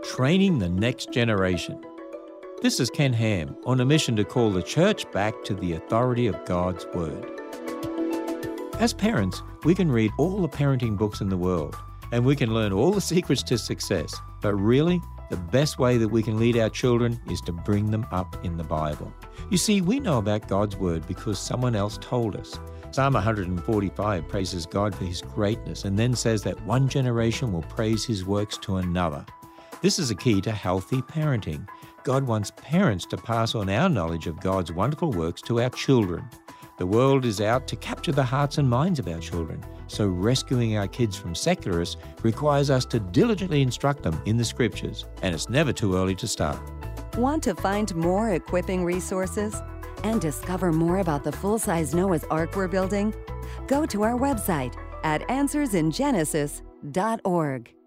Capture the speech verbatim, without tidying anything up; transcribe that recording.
Training the Next Generation. This is Ken Ham on a mission to call the church back to the authority of God's Word. As parents, we can read all the parenting books in the world and we can learn all the secrets to success. But really, the best way that we can lead our children is to bring them up in the Bible. You see, we know about God's Word because someone else told us. Psalm one forty-five praises God for His greatness and then says that one generation will praise His works to another. This is a key to healthy parenting. God wants parents to pass on our knowledge of God's wonderful works to our children. The world is out to capture the hearts and minds of our children, so rescuing our kids from secularists requires us to diligently instruct them in the Scriptures, and it's never too early to start. Want to find more equipping resources and discover more about the full-size Noah's Ark we're building? Go to our website at answers in genesis dot org.